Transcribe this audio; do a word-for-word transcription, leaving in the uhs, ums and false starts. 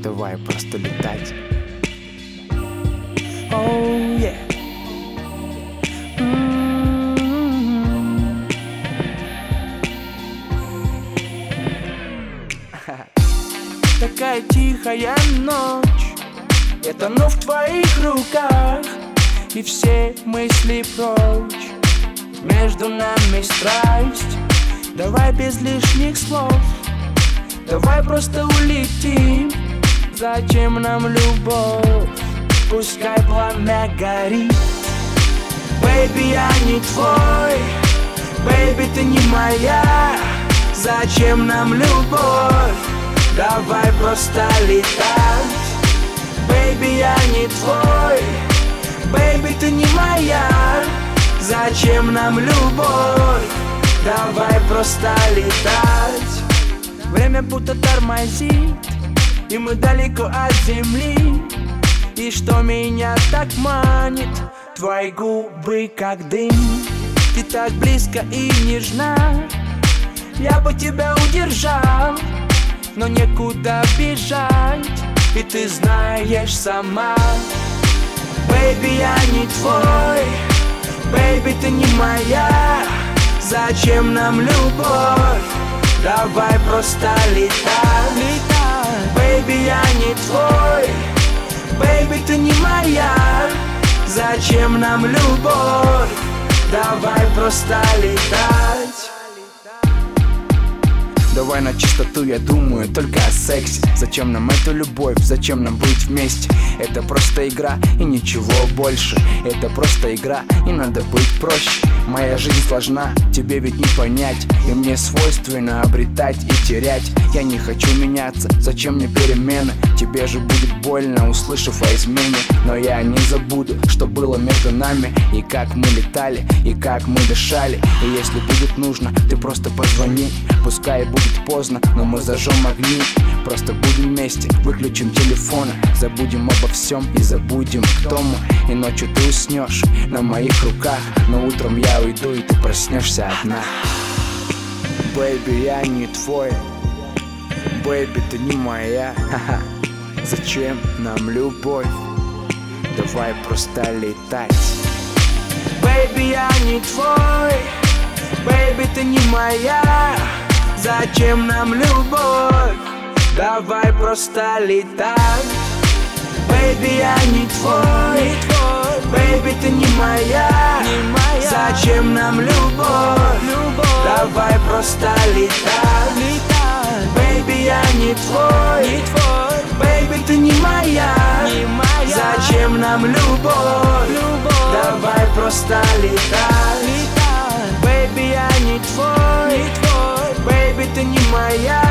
Давай просто летать. Oh, yeah. Mm-hmm. Такая тихая ночь, я тону в твоих руках, и все мысли прочь. Между нами страсть, давай без лишних слов, давай просто улетим. Зачем нам любовь? Пускай пламя горит. Бэйби, я не твой, бэйби, ты не моя. Зачем нам любовь? Давай просто летать. Бэйби, я не твой, бэйби, ты не моя. Зачем нам любовь? Давай просто летать. Время будто тормозит, и мы далеко от земли. И что меня так манит? Твои губы как дым. Ты так близко и нежна. Я бы тебя удержал, но некуда бежать, и ты знаешь сама. Бэйби, я не твой, бэйби, ты не моя. Зачем нам любовь? Давай просто летай. Бэйби, я не твой, бэйби, ты не моя. Зачем нам любовь? Давай просто летать. Давай на чистоту, я думаю только о сексе. Зачем нам эту любовь, зачем нам быть вместе? Это просто игра и ничего больше. Это просто игра и надо быть проще. Моя жизнь сложна, тебе ведь не понять. И мне свойственно обретать и терять. Я не хочу меняться, зачем мне перемены? Тебе же будет больно, услышав о измене. Но я не забуду, что было между нами. И как мы летали, и как мы дышали. И если будет нужно, ты просто позвони. Пускай будет поздно, но мы зажжем огни. Просто будем вместе, выключим телефоны. Забудем обо всем и забудем, кто мы. И ночью ты уснешь на моих руках, но утром я уйду, и ты проснешься одна. Бэйби, я не твой, бэйби, ты не моя. Ха-ха. Зачем нам любовь? Давай просто летать. Бэйби, я не твой, бэйби, ты не моя. Зачем нам любовь? Давай просто летать. Бэйби, я не твой, бэйби, ты не моя. Зачем нам любовь? Давай просто летать. Бэйби, я не твой, бэйби, ты не моя. Зачем нам любовь? Давай просто летать. Бэйби, я не твой, бэйби, ты не моя.